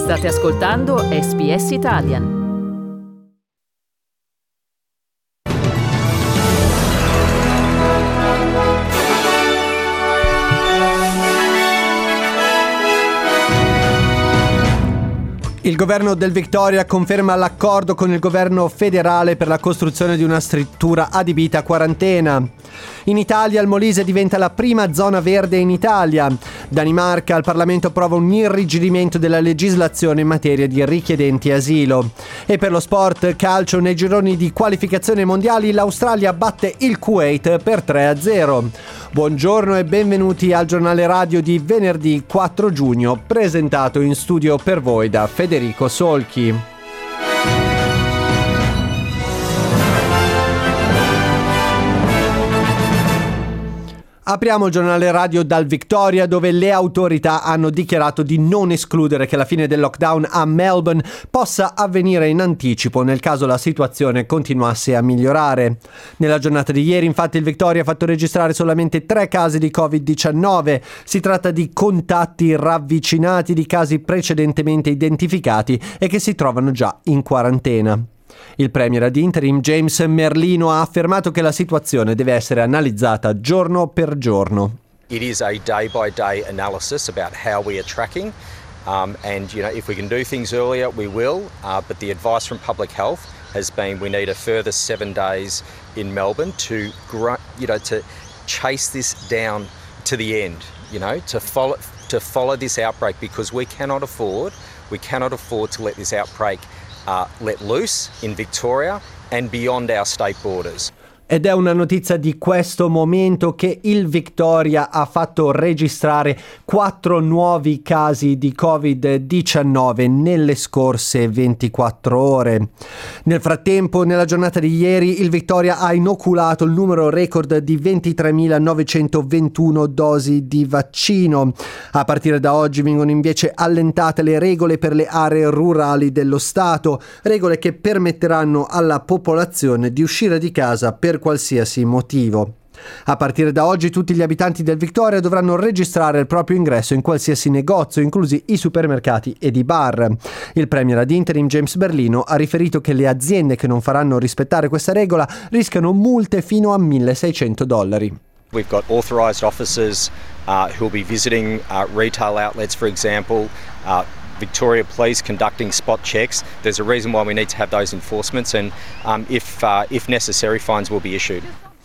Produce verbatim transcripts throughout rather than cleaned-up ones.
State ascoltando S B S Italian. Il governo del Victoria conferma l'accordo con il governo federale per la costruzione di una struttura adibita a quarantena. In Italia il Molise diventa la prima zona verde in Italia. Danimarca, al Parlamento approva un irrigidimento della legislazione in materia di richiedenti asilo. E per lo sport calcio, nei gironi di qualificazione mondiali l'Australia batte il Kuwait per tre a zero. Buongiorno e benvenuti al giornale radio di venerdì quattro giugno, presentato in studio per voi da Federico Solchi. Apriamo il giornale radio dal Victoria, dove le autorità hanno dichiarato di non escludere che la fine del lockdown a Melbourne possa avvenire in anticipo nel caso la situazione continuasse a migliorare. Nella giornata di ieri, infatti, il Victoria ha fatto registrare solamente tre casi di covid diciannove. Si tratta di contatti ravvicinati di casi precedentemente identificati e che si trovano già in quarantena. Il premier ad interim James Merlino ha affermato che la situazione deve essere analizzata giorno per giorno. It is a day by day analysis about how we are tracking um, and you know if we can do things earlier we will uh, but the advice from public health has been we need a further seven days in Melbourne to gr- you know to chase this down to the end, you know to follow to follow this outbreak, because we cannot afford we cannot afford to let this outbreak Uh, let loose in Victoria and beyond our state borders. Ed è una notizia di questo momento che il Victoria ha fatto registrare quattro nuovi casi di covid diciannove nelle scorse ventiquattro ore. Nel frattempo, nella giornata di ieri, il Victoria ha inoculato il numero record di ventitremilanovecentoventuno dosi di vaccino. A partire da oggi vengono invece allentate le regole per le aree rurali dello Stato, regole che permetteranno alla popolazione di uscire di casa per qualsiasi motivo. A partire da oggi tutti gli abitanti del Victoria dovranno registrare il proprio ingresso in qualsiasi negozio, inclusi i supermercati ed i bar. Il premier ad interim James Merlino ha riferito che le aziende che non faranno rispettare questa regola rischiano multe fino a milleseicento dollari. We've got authorised officers uh, who will be visiting uh, retail outlets, for example. Uh, Victoria Police conducting spot checks. There's a reason why we need to have those enforcements, and um, if uh, if necessary, fines will be issued.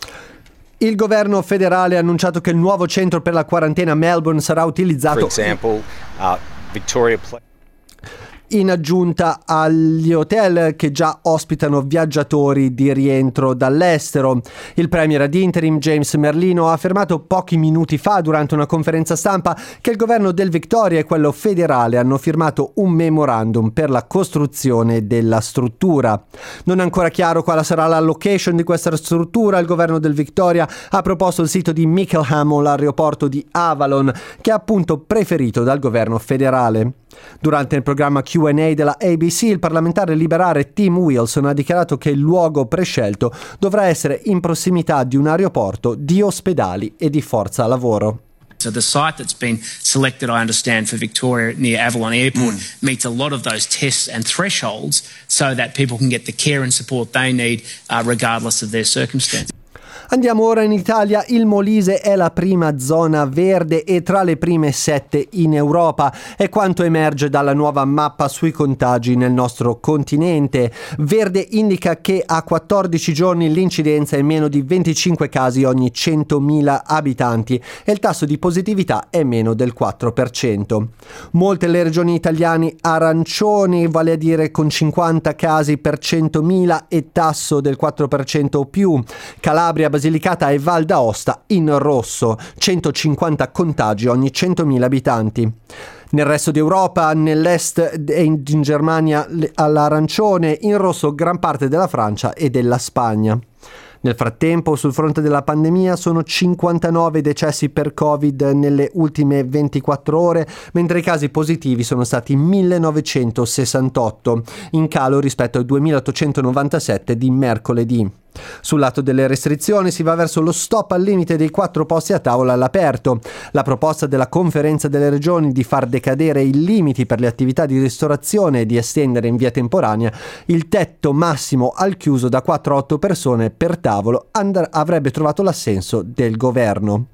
Il governo federale ha annunciato che il nuovo centro per la quarantena a Melbourne sarà utilizzato For example, uh, Victoria Police in aggiunta agli hotel che già ospitano viaggiatori di rientro dall'estero. Il premier ad interim James Merlino ha affermato pochi minuti fa durante una conferenza stampa che il governo del Victoria e quello federale hanno firmato un memorandum per la costruzione della struttura. Non è ancora chiaro quale sarà la location di questa struttura. Il governo del Victoria ha proposto il sito di Mickleham o l'aeroporto di Avalon, che è appunto preferito dal governo federale. Durante il programma Q and A della A B C, il parlamentare liberale Tim Wilson ha dichiarato che il luogo prescelto dovrà essere in prossimità di un aeroporto, di ospedali e di forza lavoro. So the site that's been selected, I understand, for Victoria near Avalon Airport mm. meets a lot of those tests and thresholds so that people can get the care and support they need uh, regardless of their circumstances. Andiamo ora in Italia. Il Molise è la prima zona verde e tra le prime sette in Europa. È quanto emerge dalla nuova mappa sui contagi nel nostro continente. Verde indica che a quattordici giorni l'incidenza è meno di venticinque casi ogni centomila abitanti e il tasso di positività è meno del quattro per cento. Molte le regioni italiane arancioni, vale a dire con cinquanta casi per centomila e tasso del quattro per cento o più. Calabria, Basilicata e Val d'Aosta in rosso, centocinquanta contagi ogni centomila abitanti. Nel resto d'Europa, nell'est e in Germania all'arancione, in rosso gran parte della Francia e della Spagna. Nel frattempo, sul fronte della pandemia, sono cinquantanove decessi per Covid nelle ultime ventiquattro ore, mentre i casi positivi sono stati millenovecentosessantotto, in calo rispetto ai duemilaottocentonovantasette di mercoledì. Sul lato delle restrizioni si va verso lo stop al limite dei quattro posti a tavola all'aperto. La proposta della Conferenza delle Regioni di far decadere i limiti per le attività di ristorazione e di estendere in via temporanea il tetto massimo al chiuso da quattro a otto persone per tavolo and- avrebbe trovato l'assenso del governo.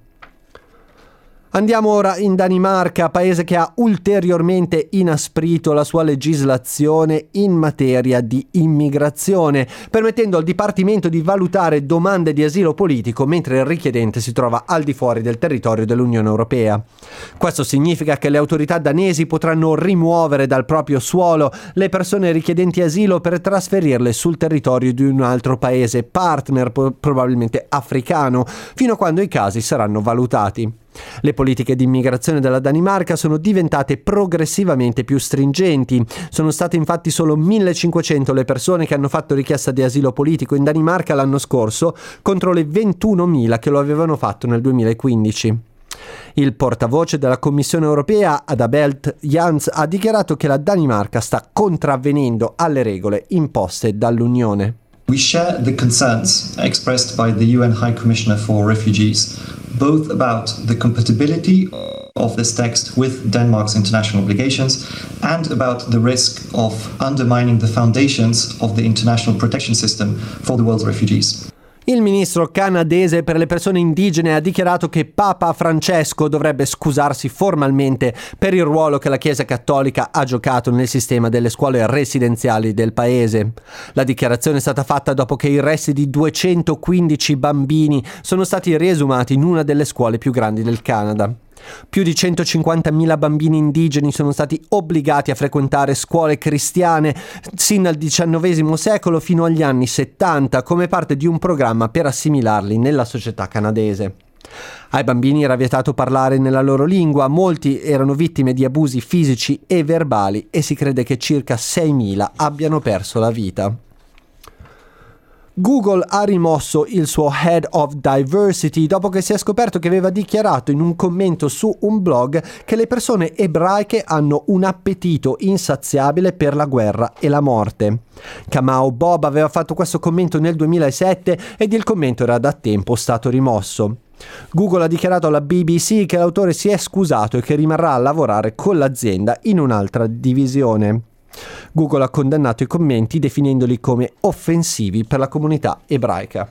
Andiamo ora in Danimarca, paese che ha ulteriormente inasprito la sua legislazione in materia di immigrazione, permettendo al Dipartimento di valutare domande di asilo politico mentre il richiedente si trova al di fuori del territorio dell'Unione Europea. Questo significa che le autorità danesi potranno rimuovere dal proprio suolo le persone richiedenti asilo per trasferirle sul territorio di un altro paese partner, probabilmente africano, fino a quando i casi saranno valutati. Le politiche di immigrazione della Danimarca sono diventate progressivamente più stringenti. Sono state infatti solo millecinquecento le persone che hanno fatto richiesta di asilo politico in Danimarca l'anno scorso, contro le ventunomila che lo avevano fatto nel duemilaquindici. Il portavoce della Commissione Europea, Adalbert Jans, ha dichiarato che la Danimarca sta contravvenendo alle regole imposte dall'Unione. We share the concerns expressed by the U N High Commissioner for Refugees, both about the compatibility of this text with Denmark's international obligations and about the risk of undermining the foundations of the international protection system for the world's refugees. Il ministro canadese per le persone indigene ha dichiarato che Papa Francesco dovrebbe scusarsi formalmente per il ruolo che la Chiesa Cattolica ha giocato nel sistema delle scuole residenziali del paese. La dichiarazione è stata fatta dopo che i resti di duecentoquindici bambini sono stati riesumati in una delle scuole più grandi del Canada. Più di centocinquantamila bambini indigeni sono stati obbligati a frequentare scuole cristiane sin dal diciannovesimo secolo fino agli anni settanta come parte di un programma per assimilarli nella società canadese. Ai bambini era vietato parlare nella loro lingua, molti erano vittime di abusi fisici e verbali e si crede che circa seimila abbiano perso la vita. Google ha rimosso il suo Head of Diversity dopo che si è scoperto che aveva dichiarato in un commento su un blog che le persone ebraiche hanno un appetito insaziabile per la guerra e la morte. Kamau Bob aveva fatto questo commento nel duemilasette ed il commento era da tempo stato rimosso. Google ha dichiarato alla B B C che l'autore si è scusato e che rimarrà a lavorare con l'azienda in un'altra divisione. Google ha condannato i commenti definendoli come offensivi per la comunità ebraica.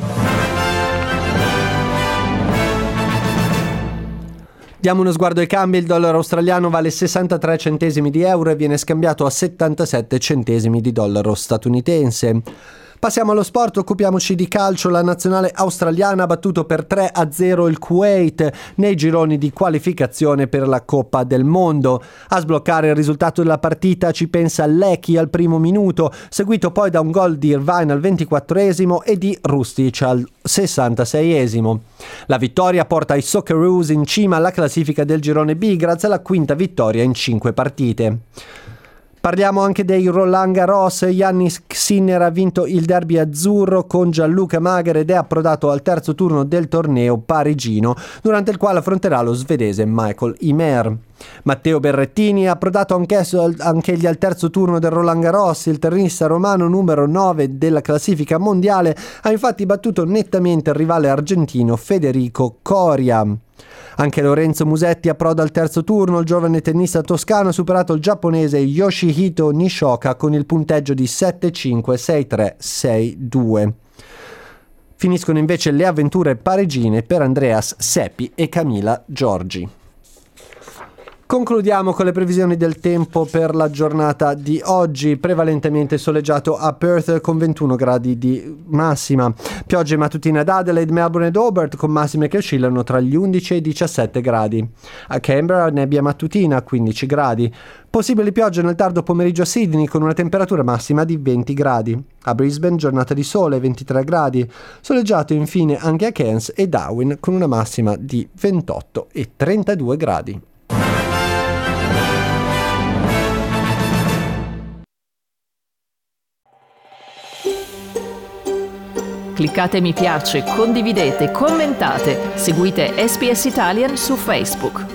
Diamo uno sguardo ai cambi. Il dollaro australiano vale sessantatré centesimi di euro e viene scambiato a settantasette centesimi di dollaro statunitense. Passiamo allo sport, occupiamoci di calcio. La nazionale australiana ha battuto per tre a zero il Kuwait nei gironi di qualificazione per la Coppa del Mondo. A sbloccare il risultato della partita ci pensa Leckie al primo minuto, seguito poi da un gol di Irvine al ventiquattresimo e di Rustic al sessantaseiesimo. La vittoria porta i Socceroos in cima alla classifica del girone B grazie alla quinta vittoria in cinque partite. Parliamo anche dei Roland Garros. Yannick Sinner ha vinto il derby azzurro con Gianluca Mager ed è approdato al terzo turno del torneo parigino, durante il quale affronterà lo svedese Michael Ymer. Matteo Berrettini ha approdato anch'esso, anch'egli al terzo turno del Roland Garros. Il tennista romano numero nove della classifica mondiale ha infatti battuto nettamente il rivale argentino Federico Coria. Anche Lorenzo Musetti approda al terzo turno. Il giovane tennista toscano ha superato il giapponese Yoshihito Nishoka con il punteggio di sette cinque, sei tre, sei due. Finiscono invece le avventure parigine per Andreas Seppi e Camila Giorgi. Concludiamo con le previsioni del tempo per la giornata di oggi. Prevalentemente soleggiato a Perth con ventuno gradi di massima. Piogge mattutine ad Adelaide, Melbourne ed Hobart con massime che oscillano tra gli undici e i diciassette gradi. A Canberra nebbia mattutina a quindici gradi. Possibili piogge nel tardo pomeriggio a Sydney con una temperatura massima di venti gradi. A Brisbane giornata di sole, ventitré gradi. Soleggiato infine anche a Cairns e Darwin con una massima di ventotto e trentadue gradi. Cliccate mi piace, condividete, commentate, seguite S B S Italian su Facebook.